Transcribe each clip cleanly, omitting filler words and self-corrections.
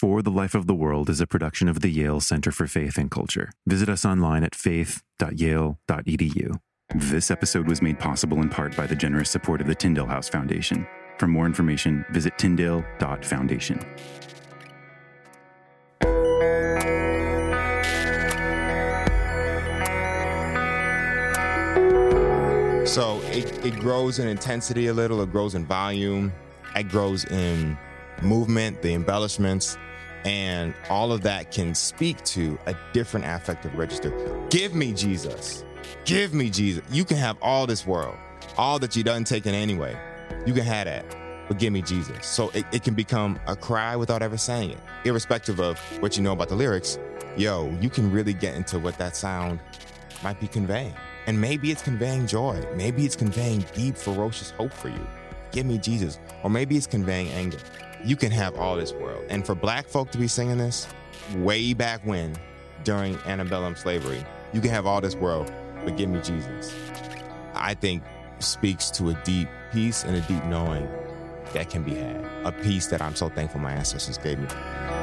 For the Life of the World is a production of the Yale Center for Faith and Culture. Visit us online at faith.yale.edu. This episode was made possible in part by the generous support of the Tyndale House Foundation. For more information, visit tyndale.foundation. So it grows in intensity a little, it grows in volume, it grows in movement, the embellishments, and all of that can speak to a different affective register. Give me Jesus. Give me Jesus. You can have all this world, all that you done taken anyway. You can have that, but give me Jesus. So it can become a cry without ever saying it. Irrespective of what you know about the lyrics, you can really get into what that sound might be conveying. And maybe it's conveying joy. Maybe it's conveying deep, ferocious hope for you. Give me Jesus. Or maybe it's conveying anger. You can have all this world. And for black folk to be singing this way back when, during antebellum slavery, you can have all this world, but give me Jesus. I think speaks to a deep peace and a deep knowing that can be had. A peace that I'm so thankful my ancestors gave me.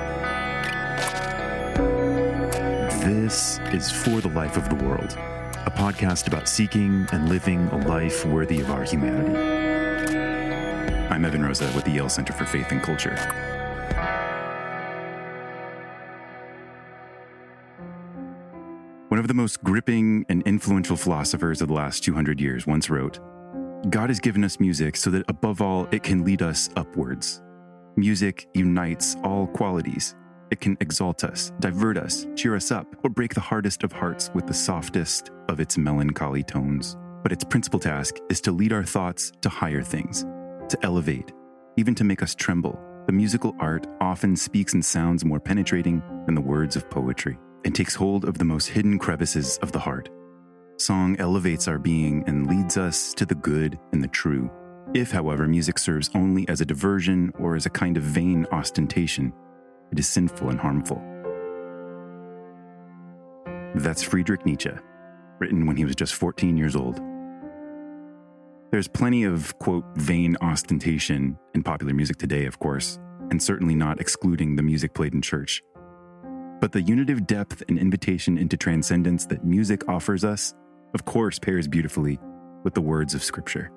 This is For the Life of the World, a podcast about seeking and living a life worthy of our humanity. I'm Evan Rosa with the Yale Center for Faith and Culture. One of the most gripping and influential philosophers of the last 200 years once wrote, "God has given us music so that above all, it can lead us upwards. Music unites all qualities. It can exalt us, divert us, cheer us up, or break the hardest of hearts with the softest of its melancholy tones. But its principal task is to lead our thoughts to higher things, to elevate, even to make us tremble. The musical art often speaks in sounds more penetrating than the words of poetry, and takes hold of the most hidden crevices of the heart. Song elevates our being and leads us to the good and the true. If, however, music serves only as a diversion or as a kind of vain ostentation, it is sinful and harmful." That's Friedrich Nietzsche, written when he was just 14 years old. There's plenty of, quote, vain ostentation in popular music today, of course, and certainly not excluding the music played in church. But the unitive depth and invitation into transcendence that music offers us, of course, pairs beautifully with the words of Scripture.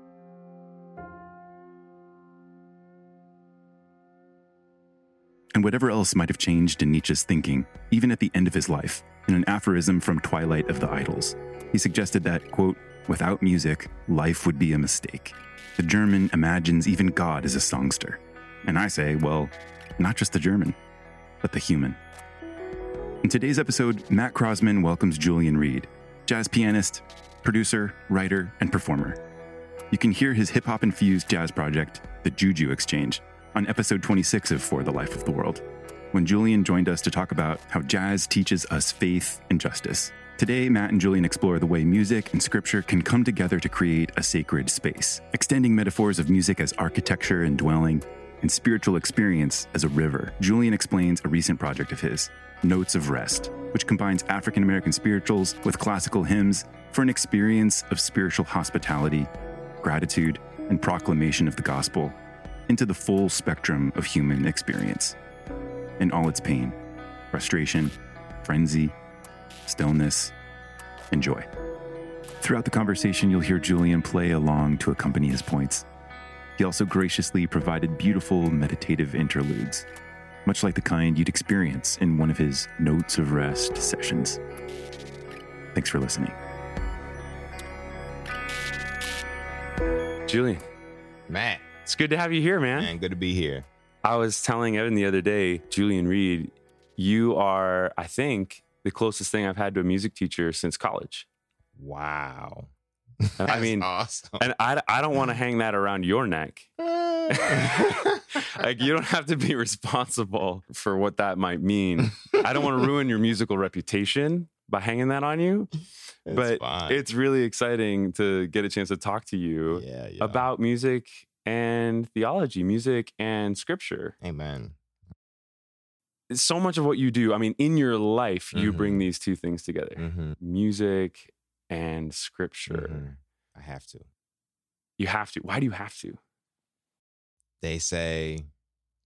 And whatever else might have changed in Nietzsche's thinking, even at the end of his life, in an aphorism from Twilight of the Idols, he suggested that, quote, "Without music, life would be a mistake. The German imagines even God as a songster." And I say, well, not just the German, but the human. In today's episode, Matt Crossman welcomes Julian Reed, jazz pianist, producer, writer, and performer. You can hear his hip-hop-infused jazz project, The Juju Exchange, on episode 26 of For the Life of the World, when Julian joined us to talk about how jazz teaches us faith and justice. Today, Matt and Julian explore the way music and scripture can come together to create a sacred space, extending metaphors of music as architecture and dwelling, and spiritual experience as a river. Julian explains a recent project of his, Notes of Rest, which combines African-American spirituals with classical hymns for an experience of spiritual hospitality, gratitude, and proclamation of the gospel into the full spectrum of human experience, in all its pain, frustration, frenzy, stillness, and joy. Throughout the conversation, you'll hear Julian play along to accompany his points. He also graciously provided beautiful meditative interludes, much like the kind you'd experience in one of his Notes of Rest sessions. Thanks for listening. Julian, Matt, it's good to have you here, man. good to be here. I was telling Evan the other day, Julian Reed, you are, I think, the closest thing I've had to a music teacher since college. Wow. I mean, awesome. And I don't want to hang that around your neck. Like, you don't have to be responsible for what that might mean. I don't want to ruin your musical reputation by hanging that on you. But fine. It's really exciting to get a chance to talk to you about music and theology, music and scripture. Amen. So much of what you do, I mean, in your life, you bring these two things together, music and scripture. I have to. You have to. Why do you have to? They say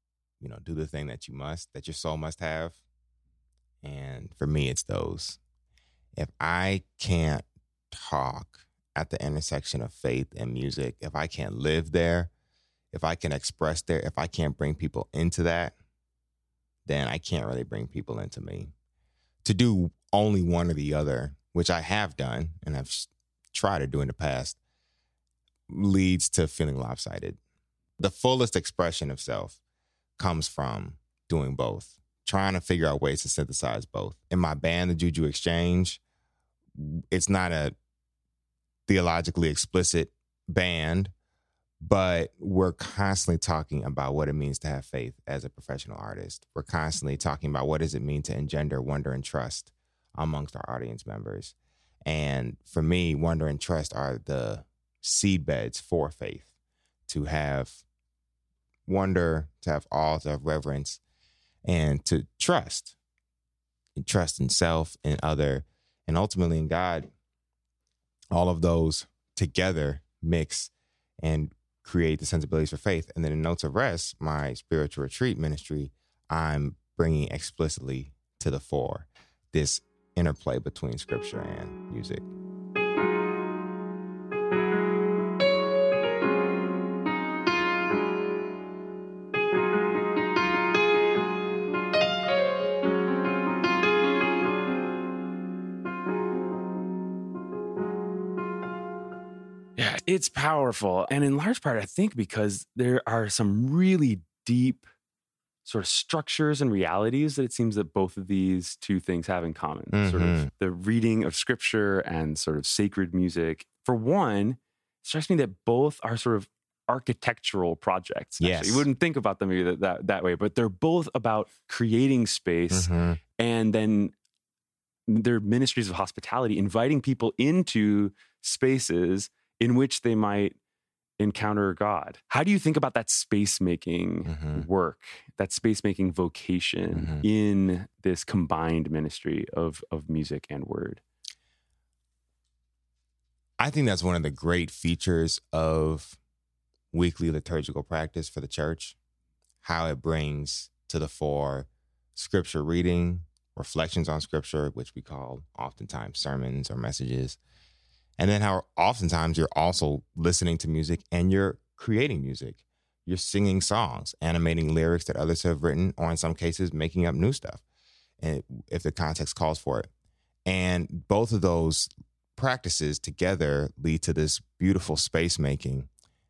do the thing that that your soul must have. And for me, it's those. If I can't talk at the intersection of faith and music, if I can't live there, if I can express there, if I can't bring people into that, then I can't really bring people into me. To do only one or the other, which I have done and I've tried to do in the past, leads to feeling lopsided. The fullest expression of self comes from doing both, trying to figure out ways to synthesize both. In my band, the Juju Exchange, it's not a theologically explicit band, but we're constantly talking about what it means to have faith as a professional artist. We're constantly talking about what does it mean to engender wonder and trust amongst our audience members. And for me, wonder and trust are the seedbeds for faith. To have wonder, to have awe, to have reverence, and to trust. And trust in self and other, and ultimately in God. All of those together mix and create the sensibilities for faith. And then in Notes of Rest, my spiritual retreat ministry, I'm bringing explicitly to the fore this interplay between scripture and music. Yeah, it's powerful. And in large part, I think because there are some really deep sort of structures and realities that it seems that both of these two things have in common. Sort of the reading of scripture and sort of sacred music. For one, it strikes me that both are sort of architectural projects. Actually. Yes. You wouldn't think about them either that way, but they're both about creating space and then they're ministries of hospitality, inviting people into spaces in which they might encounter God. How do you think about that space-making work, that space-making vocation in this combined ministry of music and word? I think that's one of the great features of weekly liturgical practice for the church, how it brings to the fore scripture reading, reflections on scripture, which we call oftentimes sermons or messages, and then how oftentimes you're also listening to music and you're creating music. You're singing songs, animating lyrics that others have written, or in some cases, making up new stuff, and if the context calls for it. And both of those practices together lead to this beautiful space making.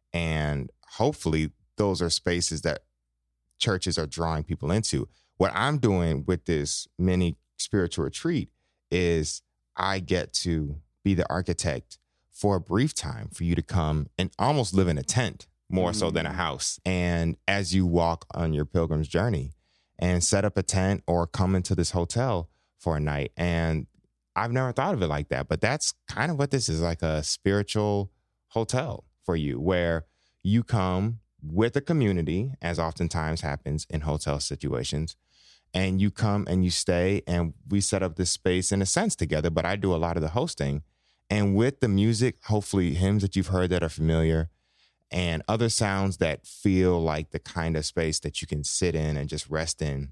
And hopefully those are spaces that churches are drawing people into. What I'm doing with this mini spiritual retreat is I get to be the architect for a brief time for you to come and almost live in a tent more so than a house. And as you walk on your pilgrim's journey and set up a tent or come into this hotel for a night. And I've never thought of it like that, but that's kind of what this is, like a spiritual hotel for you, where you come with a community, as oftentimes happens in hotel situations, and you come and you stay and we set up this space in a sense together, but I do a lot of the hosting. And with the music, hopefully hymns that you've heard that are familiar and other sounds that feel like the kind of space that you can sit in and just rest in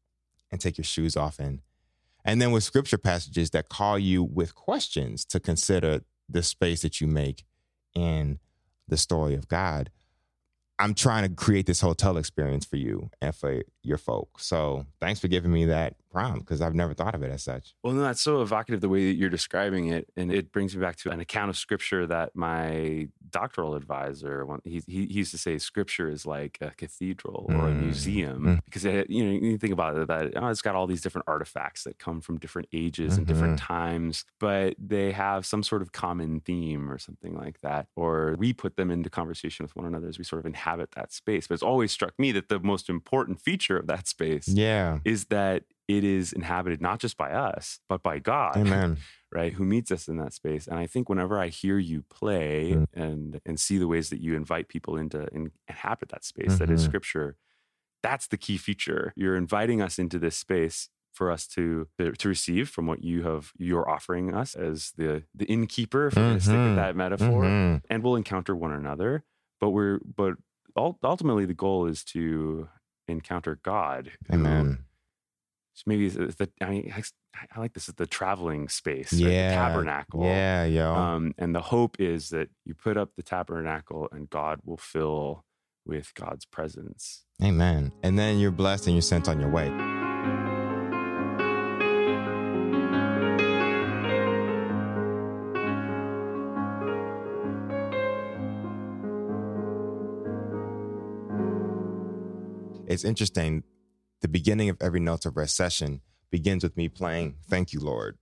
and take your shoes off in. And then with scripture passages that call you with questions to consider the space that you make in the story of God. I'm trying to create this hotel experience for you and for your folk. So thanks for giving me that prompt, because I've never thought of it as such. Well, no, that's so evocative the way that you're describing it. And it brings me back to an account of scripture that my doctoral advisor, he used to say scripture is like a cathedral or a museum, because you think about it, that it's got all these different artifacts that come from different ages and different times, but they have some sort of common theme or something like that. Or we put them into conversation with one another as we sort of inhabit that space. But it's always struck me that the most important feature of that space is that it is inhabited not just by us, but by God. Amen. Right? Who meets us in that space. And I think whenever I hear you play and see the ways that you invite people into and inhabit that space that is scripture, that's the key feature. You're inviting us into this space for us to receive from what you're offering us as the innkeeper, if we're going to stick with that metaphor, and we'll encounter one another. But ultimately the goal is to encounter God. Amen. So maybe I like this is the traveling space, right? Yeah. The tabernacle. Yeah, yo. And the hope is that you put up the tabernacle and God will fill with God's presence. Amen. And then you're blessed and you're sent on your way. It's interesting. The beginning of every Notes of Rest session begins with me playing Thank You, Lord.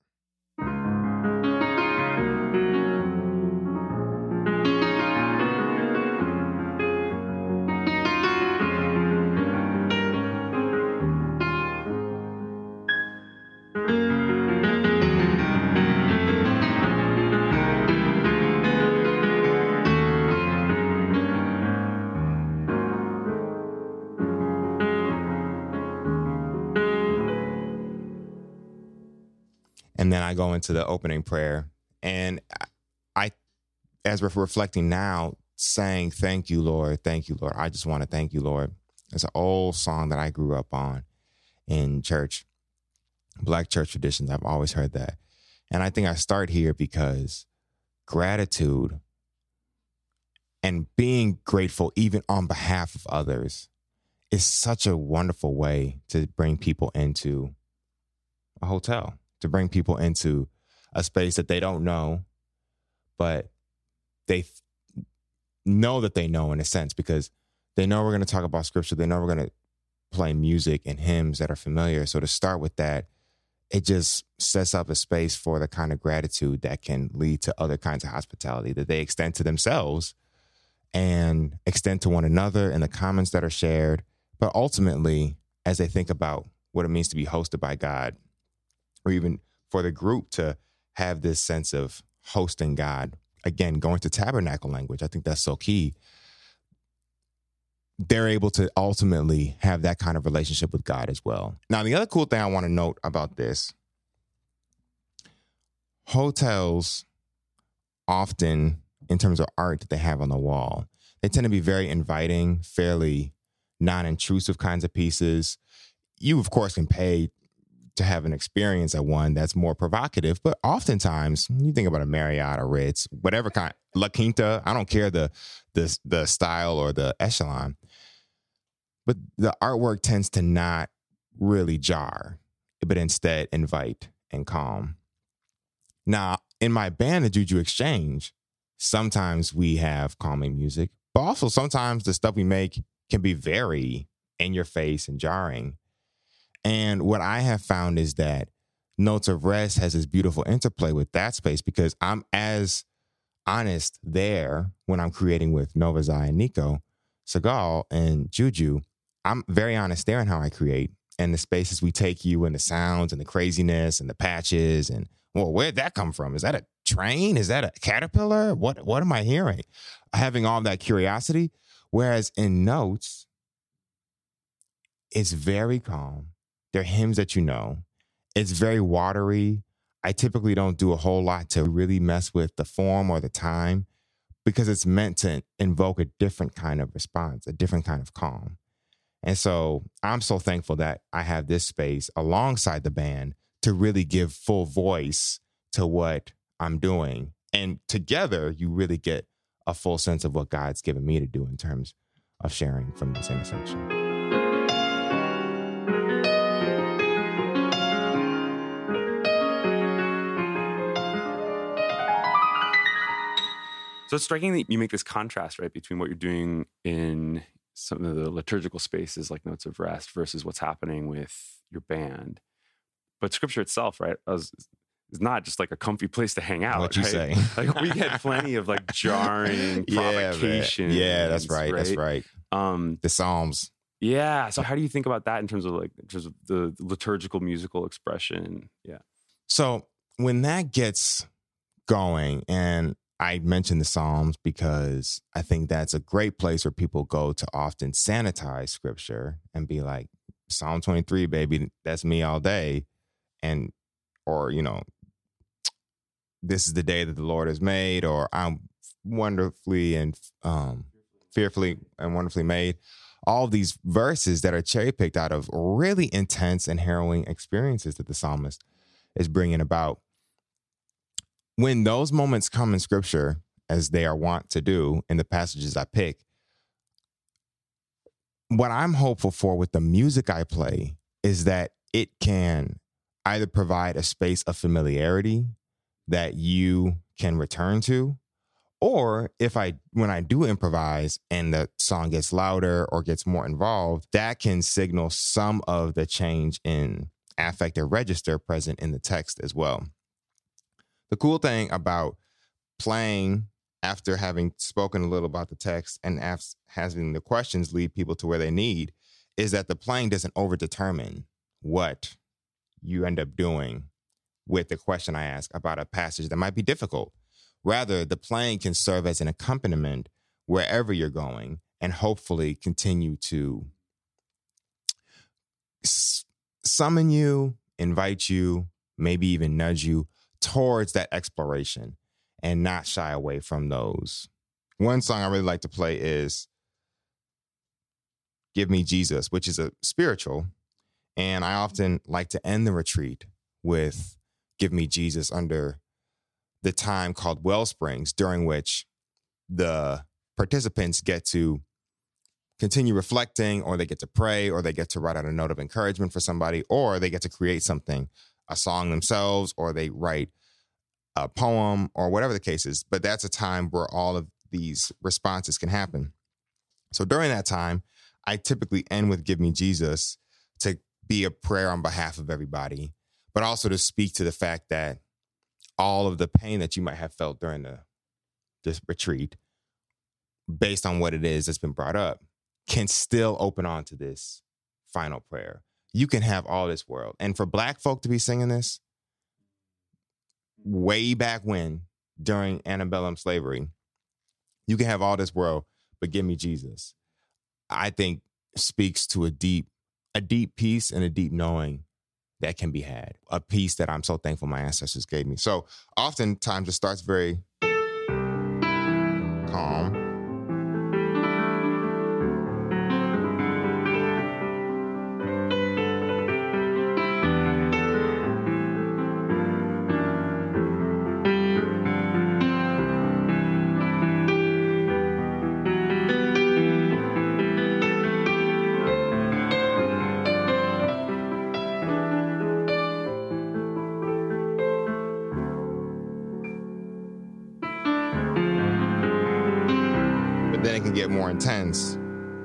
And then I go into the opening prayer. And I, as we're reflecting now, saying, thank you, Lord. Thank you, Lord. I just want to thank you, Lord. It's an old song that I grew up on in church, Black church traditions. I've always heard that. And I think I start here because gratitude and being grateful, even on behalf of others, is such a wonderful way to bring people into a hotel, to bring people into a space that they don't know, but they know that they know in a sense, because they know we're going to talk about scripture. They know we're going to play music and hymns that are familiar. So to start with that, it just sets up a space for the kind of gratitude that can lead to other kinds of hospitality that they extend to themselves and extend to one another in the comments that are shared. But ultimately, as they think about what it means to be hosted by God, or even for the group to have this sense of hosting God, again, going to tabernacle language, I think that's so key. They're able to ultimately have that kind of relationship with God as well. Now, the other cool thing I want to note about this, hotels often, in terms of art that they have on the wall, they tend to be very inviting, fairly non-intrusive kinds of pieces. You, of course, can pay to have an experience at one that's more provocative, but oftentimes you think about a Marriott or Ritz, whatever kind, La Quinta, I don't care the style or the echelon, but the artwork tends to not really jar, but instead invite and calm. Now, in my band, the Juju Exchange, sometimes we have calming music, but also sometimes the stuff we make can be very in your face and jarring. And what I have found is that Notes of Rest has this beautiful interplay with that space, because I'm as honest there when I'm creating with Nova Zai and Nico Segal and Juju. I'm very honest there in how I create and the spaces we take you and the sounds and the craziness and the patches and, well, where'd that come from? Is that a train? Is that a caterpillar? What am I hearing? Having all that curiosity. Whereas in Notes, it's very calm. They're hymns that you know. It's very watery. I typically don't do a whole lot to really mess with the form or the time, because it's meant to invoke a different kind of response, a different kind of calm. And so I'm so thankful that I have this space alongside the band to really give full voice to what I'm doing. And together, you really get a full sense of what God's given me to do in terms of sharing from this intersection. So it's striking that you make this contrast, right, between what you're doing in some of the liturgical spaces like Notes of Rest versus what's happening with your band. But scripture itself, right, is not just like a comfy place to hang out. What you right? say? Like we get plenty of like jarring provocation. Yeah, that's right. Right? That's right. The Psalms. Yeah. So how do you think about that in terms of the liturgical musical expression? Yeah. So when that gets going, and I mentioned the Psalms because I think that's a great place where people go to often sanitize scripture and be like, Psalm 23, baby, that's me all day. And, or, you know, this is the day that the Lord has made, or I'm wonderfully and fearfully and wonderfully made. all these verses that are cherry picked out of really intense and harrowing experiences that the psalmist is bringing about. When those moments come in scripture, as they are wont to do in the passages I pick, what I'm hopeful for with the music I play is that it can either provide a space of familiarity that you can return to, or when I do improvise and the song gets louder or gets more involved, that can signal some of the change in affective register present in the text as well. The cool thing about playing after having spoken a little about the text and having the questions lead people to where they need is that the playing doesn't overdetermine what you end up doing with the question I ask about a passage that might be difficult. Rather, the playing can serve as an accompaniment wherever you're going and hopefully continue to summon you, invite you, maybe even nudge you towards that exploration and not shy away from those. One song I really like to play is Give Me Jesus, which is a spiritual. And I often like to end the retreat with Give Me Jesus under the time called Wellsprings, during which the participants get to continue reflecting, or they get to pray, or they get to write out a note of encouragement for somebody, or they get to create something, a song themselves, or they write a poem, or whatever the case is. But that's a time where all of these responses can happen. So during that time, I typically end with Give Me Jesus to be a prayer on behalf of everybody, but also to speak to the fact that all of the pain that you might have felt during this retreat, based on what it is that's been brought up, can still open on to this final prayer. You can have all this world. And for Black folk to be singing this way back when, during antebellum slavery, you can have all this world, but give me Jesus, I think speaks to a deep peace and a deep knowing that can be had. A peace that I'm so thankful my ancestors gave me. So oftentimes it starts very calm. Then it can get more intense.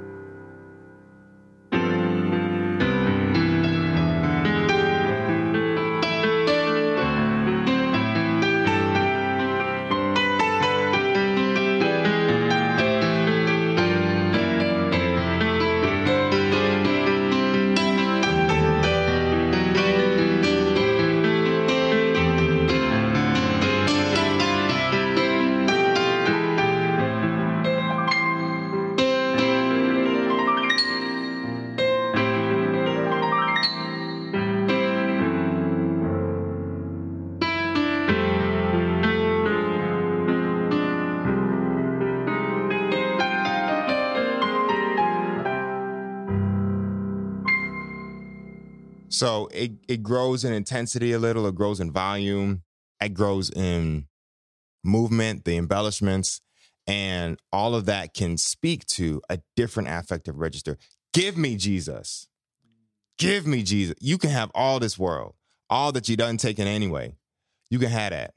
So it grows in intensity a little, it grows in volume, it grows in movement, the embellishments, and all of that can speak to a different affective register. Give me Jesus. Give me Jesus. You can have all this world, all that you done taken anyway. You can have that,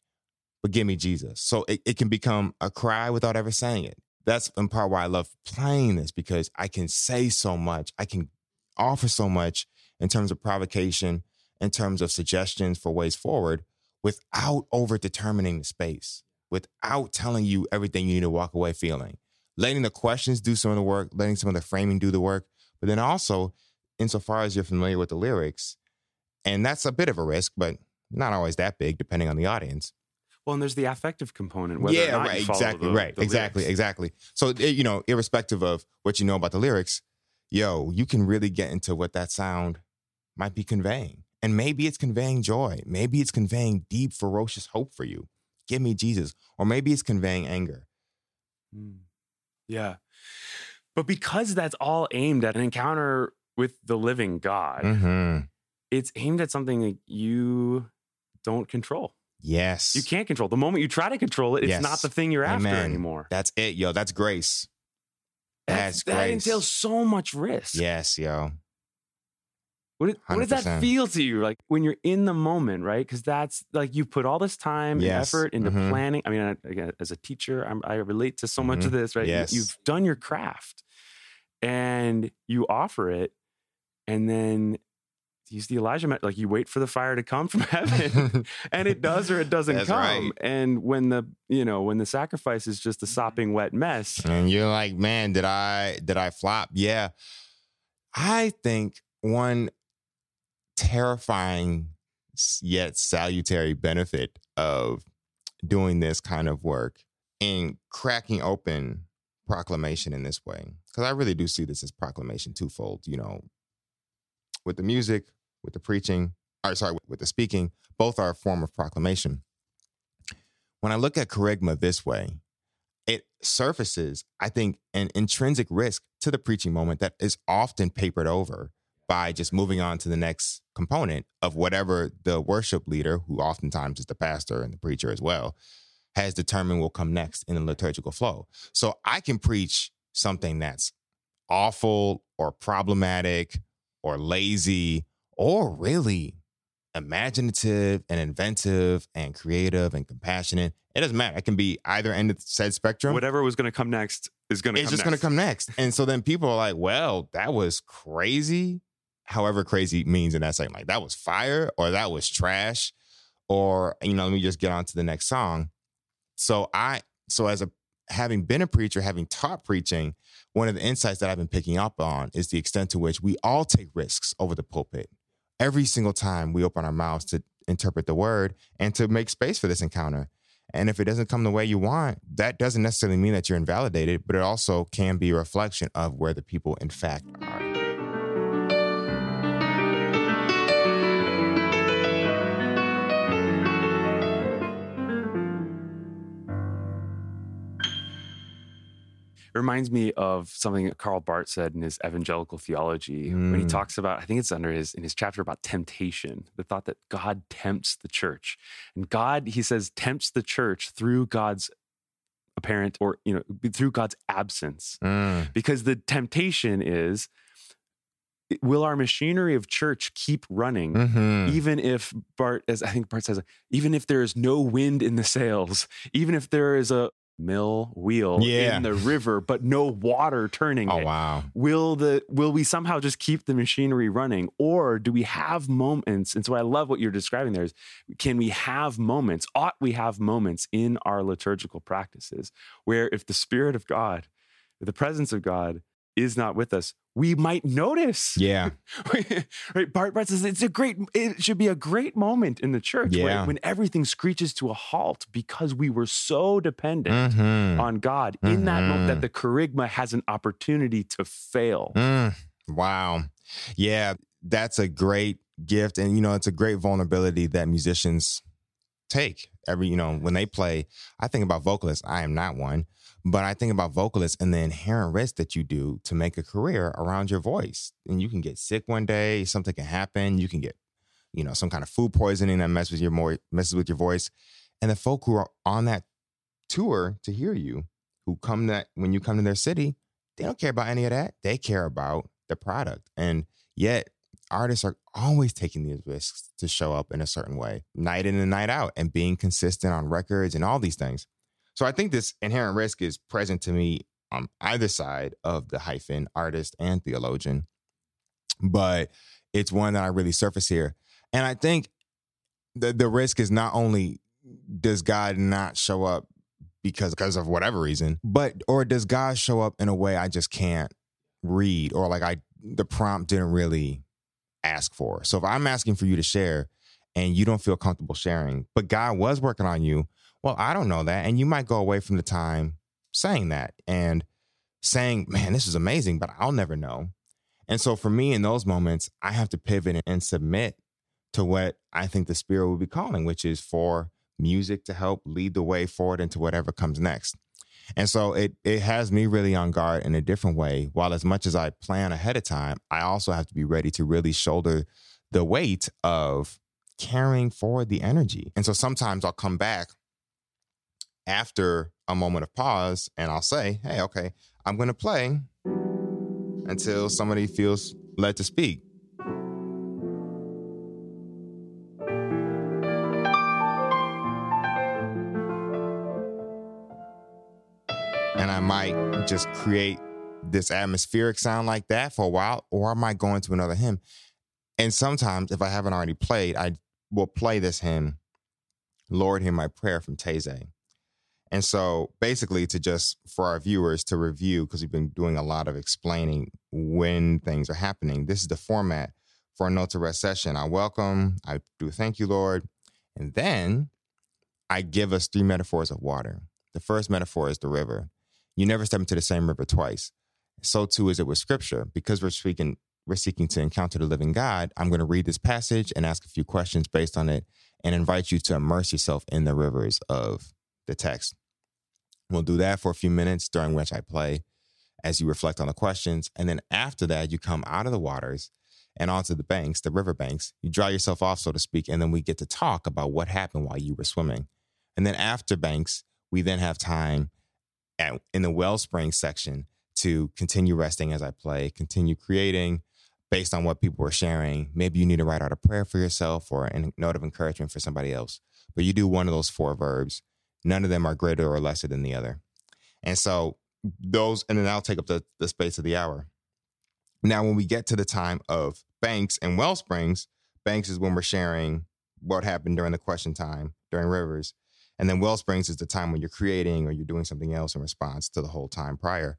but give me Jesus. So it can become a cry without ever saying it. That's in part why I love playing this, because I can say so much. I can offer so much in terms of provocation, in terms of suggestions for ways forward, without over-determining the space, without telling you everything you need to walk away feeling. Letting the questions do some of the work, letting some of the framing do the work, but then also, insofar as you're familiar with the lyrics, and that's a bit of a risk, but not always that big, depending on the audience. Well, and there's the affective component. Whether or not right, you follow exactly, the right, exactly, lyrics. exactly. So, irrespective of what you know about the lyrics, you can really get into what that sound might be conveying. And maybe it's conveying joy. Maybe it's conveying deep, ferocious hope for you. Give me Jesus. Or maybe it's conveying anger. Yeah. But because that's all aimed at an encounter with the living God, it's aimed at something that you don't control. Yes. You can't control. The moment you try to control it, it's not the thing you're after anymore. That's it, yo. That's grace. That's grace. That entails so much risk. Yes, yo. What does that feel to you? Like when you're in the moment, right? Because that's like you put all this time and effort into planning. I mean, again, as a teacher, I relate to so much of this, right? Yes. You've done your craft and you offer it, and then use the Elijah method, like you wait for the fire to come from heaven and it does or it doesn't come. Right. And when the sacrifice is just a sopping wet mess. And you're like, man, did I flop? Yeah. I think one terrifying yet salutary benefit of doing this kind of work and cracking open proclamation in this way, because I really do see this as proclamation twofold, with the music, with the preaching, with the speaking, both are a form of proclamation. When I look at Kerygma this way, it surfaces, I think, an intrinsic risk to the preaching moment that is often papered over by just moving on to the next component of whatever the worship leader, who oftentimes is the pastor and the preacher as well, has determined will come next in the liturgical flow. So I can preach something that's awful or problematic or lazy or really imaginative and inventive and creative and compassionate. It doesn't matter. It can be either end of the said spectrum. Whatever was going to come next is going to come next. It's just going to come next. And so then people are like, well, that was crazy. However crazy means in that second, like that was fire or that was trash or, let me just get on to the next song. So having been a preacher, having taught preaching, one of the insights that I've been picking up on is the extent to which we all take risks over the pulpit. Every single time we open our mouths to interpret the word and to make space for this encounter. And if it doesn't come the way you want, that doesn't necessarily mean that you're invalidated, but it also can be a reflection of where the people in fact are. It reminds me of something that Karl Barth said in his Evangelical Theology when he talks about, I think it's in his chapter about temptation, the thought that God tempts the church. And God, he says, tempts the church through God's apparent or, through God's absence. Because the temptation is, will our machinery of church keep running, even if Barth says, even if there is no wind in the sails, even if there is a mill wheel in the river, but no water turning it. Wow. Will we somehow just keep the machinery running? Or do we have moments? And so I love what you're describing there is, can we have moments, ought we have moments in our liturgical practices where if the Spirit of God, the presence of God is not with us, we might notice. Yeah. Right. Barth says it should be a great moment in the church when everything screeches to a halt because we were so dependent on God in that moment that the Kerygma has an opportunity to fail. Wow. Yeah, that's a great gift. And, it's a great vulnerability that musicians take. When they play, I think about vocalists. I am not one. But I think about vocalists and the inherent risk that you do to make a career around your voice. And you can get sick one day, something can happen. You can get, some kind of food poisoning that messes with your voice. And the folk who are on that tour to hear you, when you come to their city, they don't care about any of that. They care about the product. And yet artists are always taking these risks to show up in a certain way, night in and night out, and being consistent on records and all these things. So I think this inherent risk is present to me on either side of the hyphen, artist and theologian. But it's one that I really surface here. And I think the risk is not only does God not show up because of whatever reason, or does God show up in a way I just can't read, or the prompt didn't really ask for. So if I'm asking for you to share and you don't feel comfortable sharing, but God was working on you, well, I don't know that. And you might go away from the time saying that and saying, man, this is amazing, but I'll never know. And so for me in those moments, I have to pivot and submit to what I think the Spirit will be calling, which is for music to help lead the way forward into whatever comes next. And so it has me really on guard in a different way. While as much as I plan ahead of time, I also have to be ready to really shoulder the weight of carrying forward the energy. And so sometimes I'll come back after a moment of pause and I'll say, hey, okay, I'm going to play until somebody feels led to speak. And I might just create this atmospheric sound like that for a while, or I might go into another hymn. And sometimes if I haven't already played, I will play this hymn, Lord, Hear My Prayer, from Taizé. And so basically for our viewers to review, because we've been doing a lot of explaining when things are happening, this is the format for a Note to Rest session. I welcome, I do thank you, Lord. And then I give us 3 metaphors of water. The first metaphor is the river. You never step into the same river twice. So too is it with scripture. Because we're seeking to encounter the living God, I'm going to read this passage and ask a few questions based on it and invite you to immerse yourself in the rivers of the text. We'll do that for a few minutes, during which I play as you reflect on the questions. And then after that, you come out of the waters and onto the banks, the river banks. You dry yourself off, so to speak, and then we get to talk about what happened while you were swimming. And then after banks, we then have time in the wellspring section to continue resting as I play, continue creating based on what people are sharing. Maybe you need to write out a prayer for yourself or a note of encouragement for somebody else. But you do one of those 4 verbs. None of them are greater or lesser than the other. And so and then I'll take up the space of the hour. Now, when we get to the time of banks and wellsprings, banks is when we're sharing what happened during the question time, during rivers. And then wellsprings is the time when you're creating or you're doing something else in response to the whole time prior.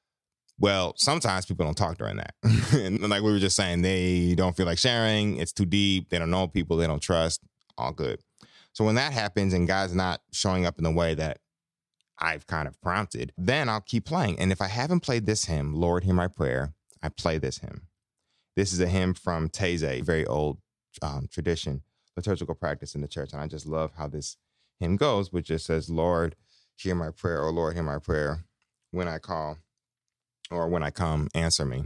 Well, sometimes people don't talk during that. And like we were just saying, they don't feel like sharing. It's too deep. They don't know people. They don't trust. All good. So when that happens and God's not showing up in the way that I've kind of prompted, then I'll keep playing. And if I haven't played this hymn, Lord, Hear My Prayer, I play this hymn. This is a hymn from Taizé, very old tradition, liturgical practice in the church. And I just love how this hymn goes, which just says, Lord, hear my prayer, or Lord, hear my prayer. When I call or when I come, answer me.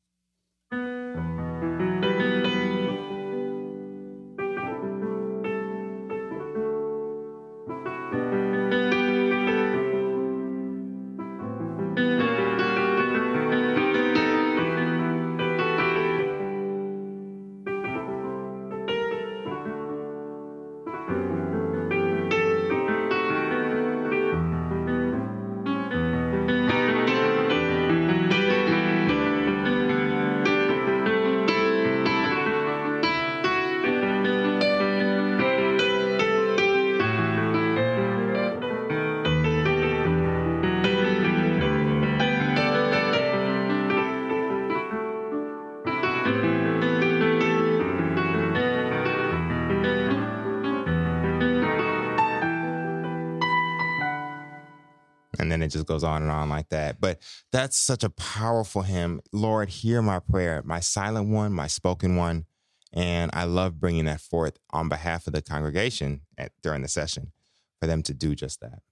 And then it just goes on and on like that. But that's such a powerful hymn. Lord, hear my prayer, my silent one, my spoken one. And I love bringing that forth on behalf of the congregation during the session for them to do just that.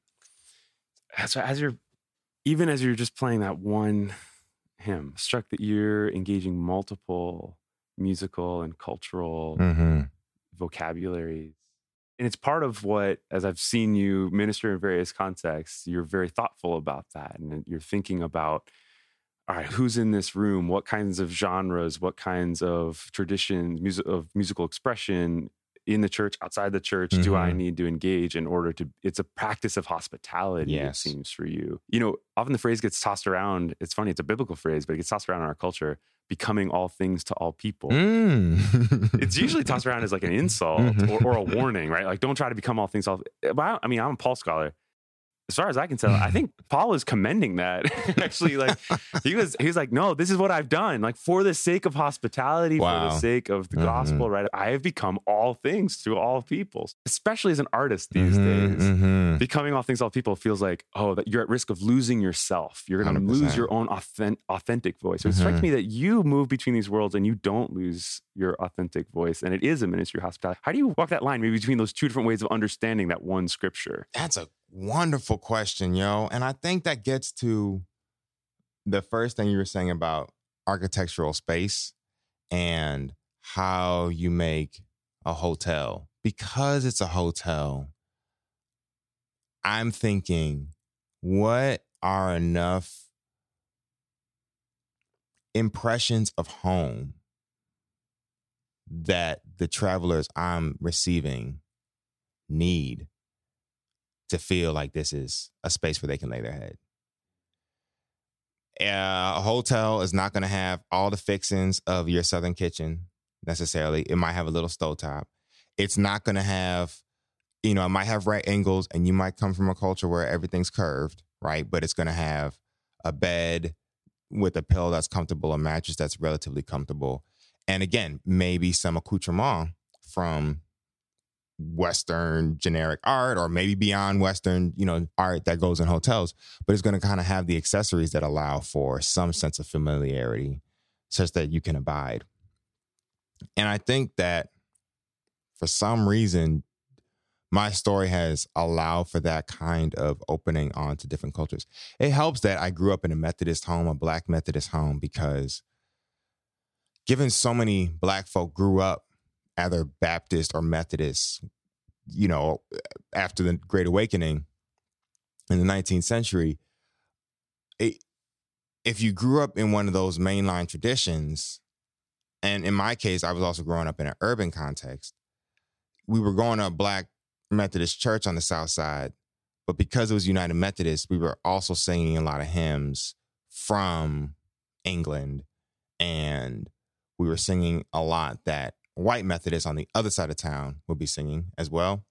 So as you're just playing that one hymn, struck that you're engaging multiple musical and cultural vocabularies. And it's part of what, as I've seen you minister in various contexts, you're very thoughtful about that. And you're thinking about, all right, who's in this room? What kinds of genres, what kinds of traditions, of musical expression in the church, outside the church, do I need to engage in order to, it's a practice of hospitality, it seems, for you. You know, often the phrase gets tossed around. It's funny, it's a biblical phrase, but it gets tossed around in our culture, becoming all things to all people. It's usually tossed around as like an insult or a warning, right? Like, don't try to become all things. But I mean, I'm a Paul scholar. As far as I can tell, I think Paul is commending that. Actually, like he was like, no, this is what I've done. Like, for the sake of hospitality, for the sake of the gospel, right? I have become all things to all peoples, especially as an artist these days. Becoming all things, all people feels like, oh, that you're at risk of losing yourself. You're going to lose your own authentic voice. So it strikes me that you move between these worlds and you don't lose your authentic voice. And it is a ministry of hospitality. How do you walk that line maybe between those two different ways of understanding that one scripture? That's a wonderful question, yo. And I think that gets to the first thing you were saying about architectural space and how you make a hotel. Because it's a hotel, I'm thinking, what are enough impressions of home that the travelers I'm receiving need to feel like this is a space where they can lay their head? A hotel is not going to have all the fixings of your Southern kitchen necessarily. It might have a little stovetop. It's not going to have, it might have right angles, and you might come from a culture where everything's curved, right? But it's going to have a bed with a pillow that's comfortable, a mattress that's relatively comfortable. And again, maybe some accoutrement from Western generic art, or maybe beyond Western, art that goes in hotels. But it's going to kind of have the accessories that allow for some sense of familiarity such that you can abide. And I think that for some reason, my story has allowed for that kind of opening onto different cultures. It helps that I grew up in a Methodist home, a Black Methodist home, because given so many Black folk grew up either Baptist or Methodist, after the Great Awakening in the 19th century, if you grew up in one of those mainline traditions, and in my case, I was also growing up in an urban context, we were going to a Black Methodist church on the South Side, but because it was United Methodist, we were also singing a lot of hymns from England, and we were singing a lot that white Methodists on the other side of town would be singing as well.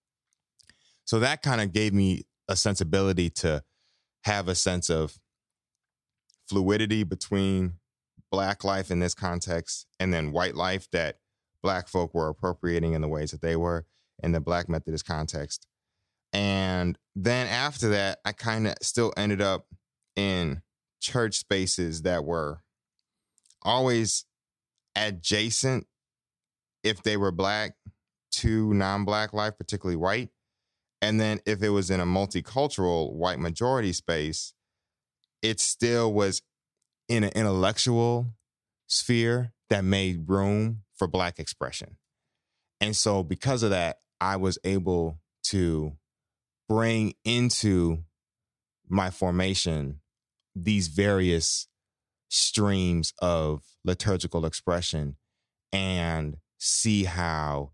So that kind of gave me a sensibility to have a sense of fluidity between Black life in this context and then white life that Black folk were appropriating in the ways that they were in the Black Methodist context. And then after that, I kind of still ended up in church spaces that were always adjacent, if they were Black, to non-Black life, particularly white. And then if it was in a multicultural white majority space, it still was in an intellectual sphere that made room for Black expression. And so because of that, I was able to bring into my formation these various streams of liturgical expression and see how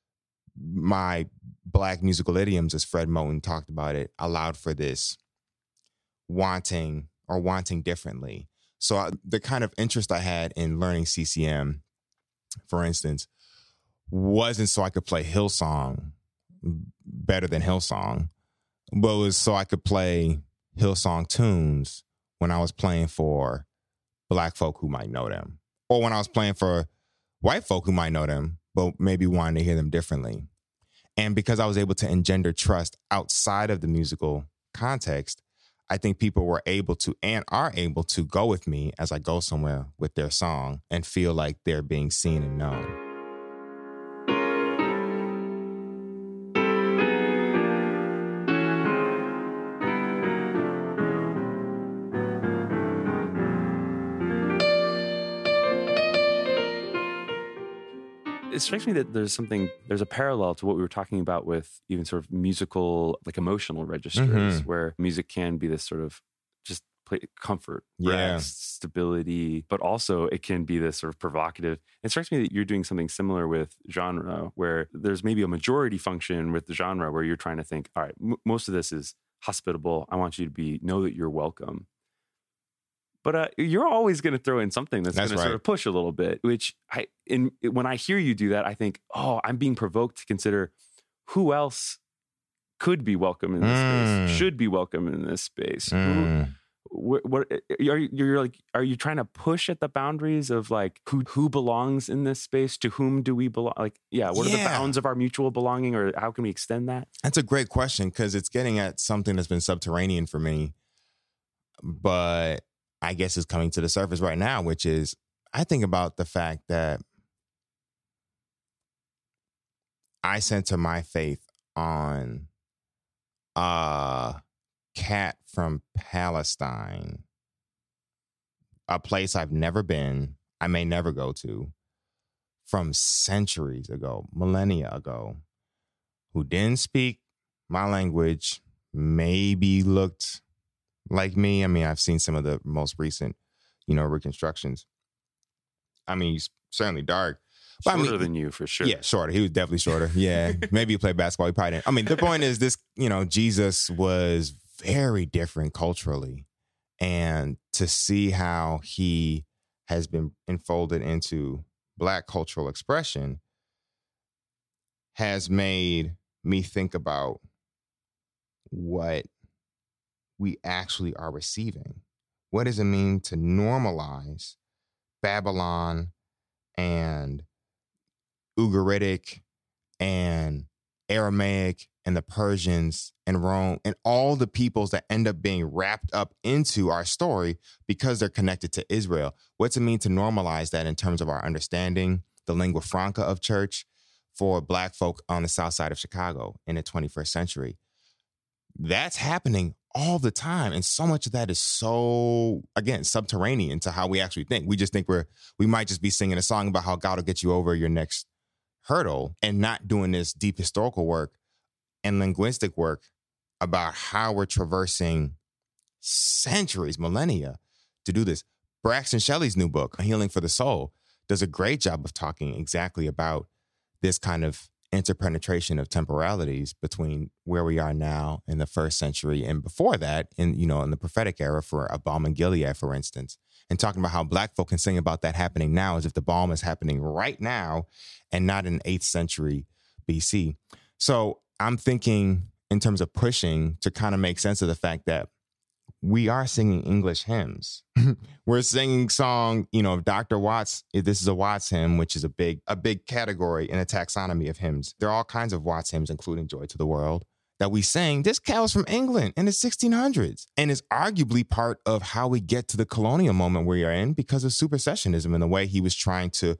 my Black musical idioms, as Fred Moten talked about it, allowed for this wanting differently. So the kind of interest I had in learning CCM, for instance, wasn't so I could play Hillsong better than Hillsong, but it was so I could play Hillsong tunes when I was playing for Black folk who might know them, or when I was playing for white folk who might know them, but maybe wanting to hear them differently. And because I was able to engender trust outside of the musical context, I think people were able to and are able to go with me as I go somewhere with their song and feel like they're being seen and known. It strikes me that there's a parallel to what we were talking about with even sort of musical, like emotional registers, where music can be this sort of just comfort, rest, stability, but also it can be this sort of provocative. It strikes me that you're doing something similar with genre, where there's maybe a majority function with the genre where you're trying to think, all right, most of this is hospitable. I want you to know that you're welcome. But you're always going to throw in something that's going to sort of push a little bit, which when I hear you do that, I think, oh, I'm being provoked to consider who else could be welcome in this space, should be welcome in this space. what are you trying to push at the boundaries of like who belongs in this space? To whom do we belong? Like, what are the bounds of our mutual belonging, or how can we extend that? That's a great question, because it's getting at something that's been subterranean for me, but I guess it's coming to the surface right now, which is I think about the fact that I center my faith on a cat from Palestine, a place I've never been, I may never go to, from centuries ago, millennia ago, who didn't speak my language, maybe looked like me. I mean, I've seen some of the most recent, reconstructions. I mean, he's certainly dark. Shorter than you, for sure. Yeah, shorter. He was definitely shorter. Yeah. Maybe he played basketball. He probably didn't. I mean, the point is this, Jesus was very different culturally. And to see how he has been enfolded into Black cultural expression has made me think about what we actually are receiving. What does it mean to normalize Babylon and Ugaritic and Aramaic and the Persians and Rome and all the peoples that end up being wrapped up into our story because they're connected to Israel? What's it mean to normalize that in terms of our understanding, the lingua franca of church for Black folk on the south side of Chicago in the 21st century? That's happening all the time. And so much of that is so, again, subterranean to how we actually think. We just think we might just be singing a song about how God will get you over your next hurdle and not doing this deep historical work and linguistic work about how we're traversing centuries, millennia to do this. Braxton Shelley's new book, Healing for the Soul, does a great job of talking exactly about this kind of interpenetration of temporalities between where we are now in the first century and before that in the prophetic era for A Balm in Gilead, for instance, and talking about how Black folk can sing about that happening now as if the balm is happening right now and not in 8th century BC. So I'm thinking in terms of pushing to kind of make sense of the fact that we are singing English hymns. We're singing song, Dr. Watts. This is a Watts hymn, which is a big category in a taxonomy of hymns. There are all kinds of Watts hymns, including Joy to the World, that we sing. This cat was from England in the 1600s and is arguably part of how we get to the colonial moment we are in because of supersessionism and the way he was trying to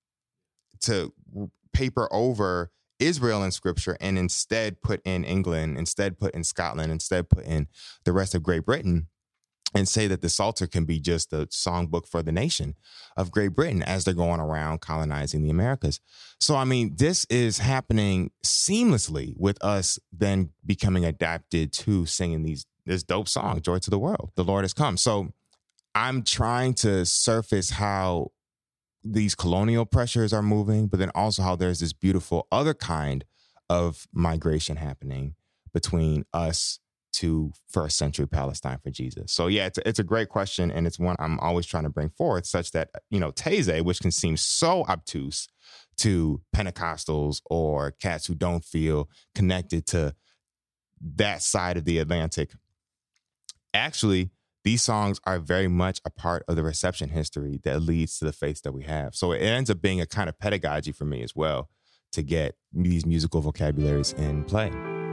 paper over Israel in scripture and instead put in England, instead put in Scotland, instead put in the rest of Great Britain, and say that the Psalter can be just a songbook for the nation of Great Britain as they're going around colonizing the Americas. So, I mean, this is happening seamlessly with us then becoming adapted to singing this dope song, Joy to the World, The Lord Has Come. So I'm trying to surface how these colonial pressures are moving, but then also how there's this beautiful other kind of migration happening between us to first century Palestine for Jesus. So yeah, it's a great question. And it's one I'm always trying to bring forth such that, Taizé, which can seem so obtuse to Pentecostals or cats who don't feel connected to that side of the Atlantic, actually, these songs are very much a part of the reception history that leads to the faith that we have. So it ends up being a kind of pedagogy for me as well to get these musical vocabularies in play.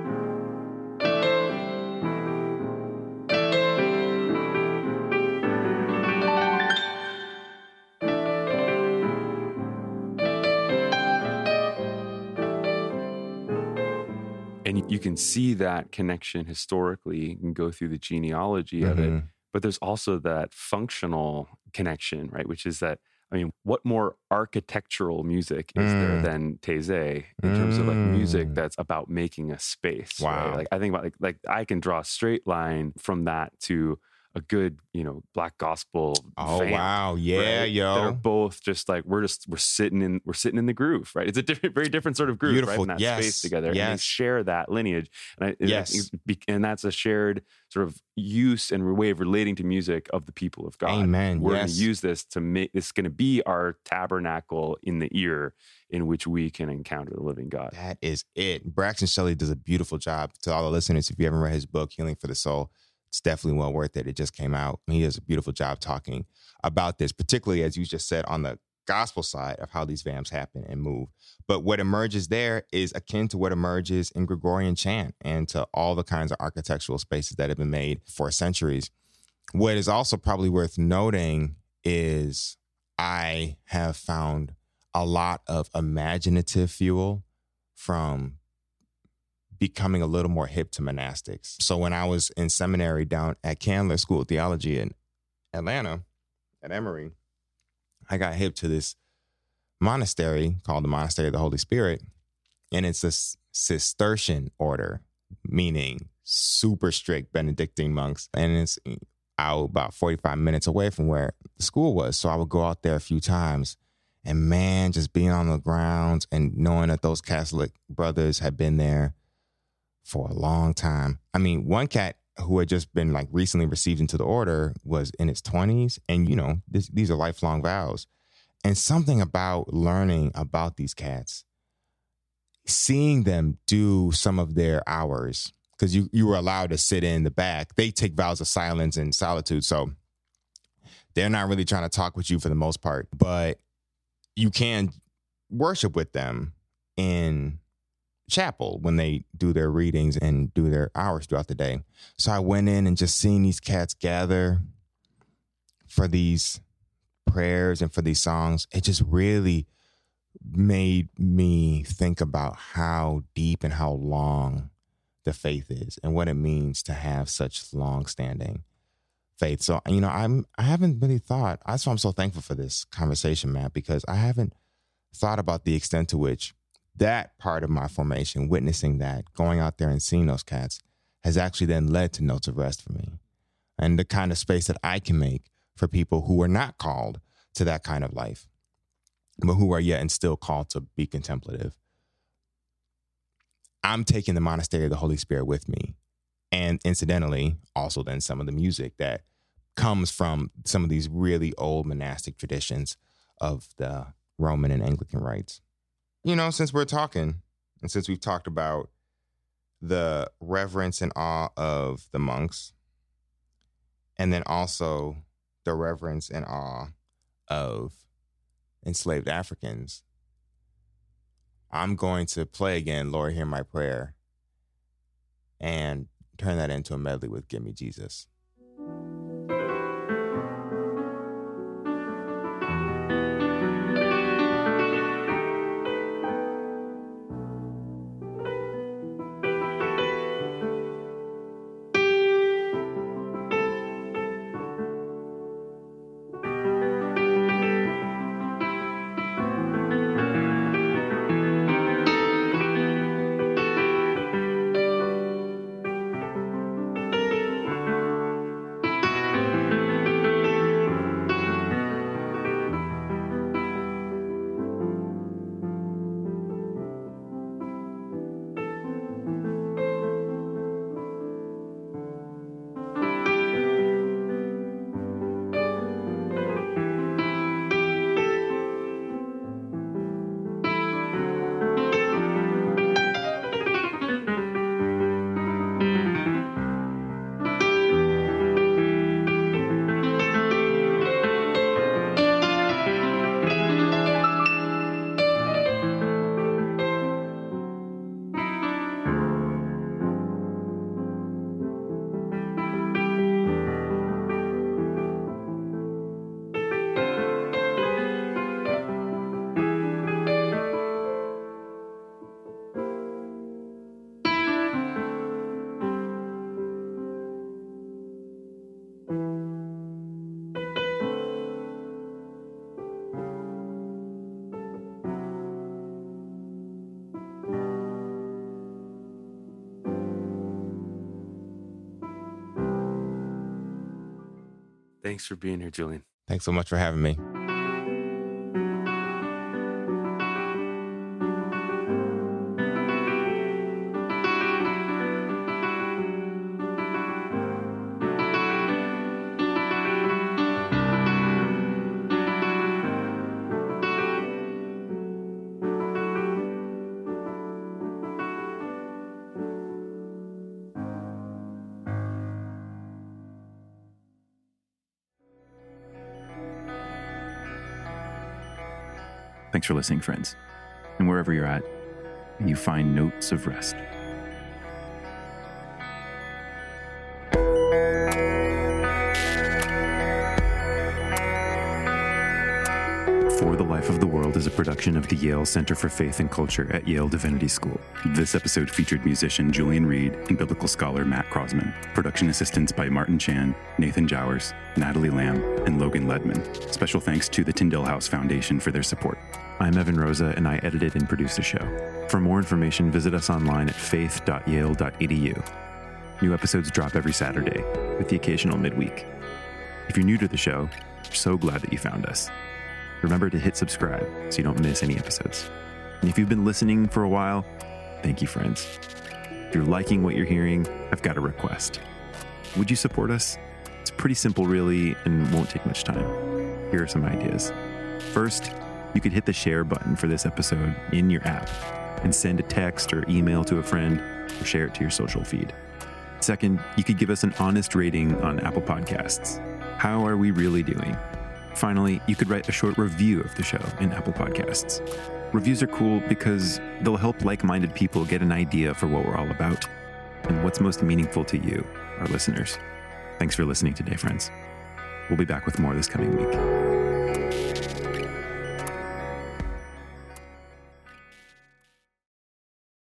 And you can see that connection historically. You can go through the genealogy of it. But there's also that functional connection, right? Which is that, what more architectural music is there than Taizé in terms of like music that's about making a space? Wow. Right? Like I think about like I can draw a straight line from that to a good, Black gospel. Oh, vamp, wow. Yeah, right? yo. They're both just like, we're sitting in the groove, right? It's a very different sort of groove, Beautiful. right? In that space together. Yes. And they share that lineage. Yes. And that's a shared sort of use and way of relating to music of the people of God. Amen. We're Yes. going to use this to make this going to be our tabernacle in the ear in which we can encounter the living God. That is it. Braxton Shelley does a beautiful job. To all the listeners, if you haven't read his book, Healing for the Soul, it's definitely well worth it. It just came out. He does a beautiful job talking about this, particularly as you just said on the gospel side of how these vamps happen and move. But what emerges there is akin to what emerges in Gregorian chant and to all the kinds of architectural spaces that have been made for centuries. What is also probably worth noting is I have found a lot of imaginative fuel from becoming a little more hip to monastics. So when I was in seminary down at Candler School of Theology in Atlanta, at Emory, I got hip to this monastery called the Monastery of the Holy Spirit. And it's a Cistercian order, meaning super strict Benedictine monks. And it's out about 45 minutes away from where the school was. So I would go out there a few times. And man, just being on the grounds and knowing that those Catholic brothers had been there for a long time. I mean, one cat who had just been like recently received into the order was in his 20s. And, you know, these are lifelong vows. And something about learning about these cats, seeing them do some of their hours, because you were allowed to sit in the back. They take vows of silence and solitude. So they're not really trying to talk with you for the most part. But you can worship with them in chapel when they do their readings and do their hours throughout the day. So I went in and just seeing these cats gather for these prayers and for these songs, it just really made me think about how deep and how long the faith is and what it means to have such long-standing faith. So, you know, I haven't really thought, that's why I'm so thankful for this conversation, Matt, because I haven't thought about the extent to which that part of my formation, witnessing that, going out there and seeing those cats, has actually then led to Notes of Rest for me. And the kind of space that I can make for people who are not called to that kind of life, but who are yet and still called to be contemplative. I'm taking the Monastery of the Holy Spirit with me. And incidentally, also then some of the music that comes from some of these really old monastic traditions of the Roman and Anglican rites. You know, since we're talking, and since we've talked about the reverence and awe of the monks, and then also the reverence and awe of enslaved Africans, I'm going to play again, Lord, Hear My Prayer, and turn that into a medley with Give Me Jesus. Thanks for being here, Julian. Thanks so much for having me. Thanks for listening, friends. And wherever you're at, you find notes of rest. For the Life of the World is a production of the Yale Center for Faith and Culture at Yale Divinity School. This episode featured musician Julian Reed and biblical scholar Matt Crossman. Production assistance by Martin Chan, Nathan Jowers, Natalie Lamb, and Logan Ledman. Special thanks to the Tyndale House Foundation for their support. I'm Evan Rosa, and I edited and produced the show. For more information, visit us online at faith.yale.edu. New episodes drop every Saturday, with the occasional midweek. If you're new to the show, we're so glad that you found us. Remember to hit subscribe so you don't miss any episodes. And if you've been listening for a while, thank you, friends. If you're liking what you're hearing, I've got a request. Would you support us? It's pretty simple, really, and won't take much time. Here are some ideas. First, you could hit the share button for this episode in your app and send a text or email to a friend or share it to your social feed. Second, you could give us an honest rating on Apple Podcasts. How are we really doing? Finally, you could write a short review of the show in Apple Podcasts. Reviews are cool because they'll help like-minded people get an idea for what we're all about and what's most meaningful to you, our listeners. Thanks for listening today, friends. We'll be back with more this coming week.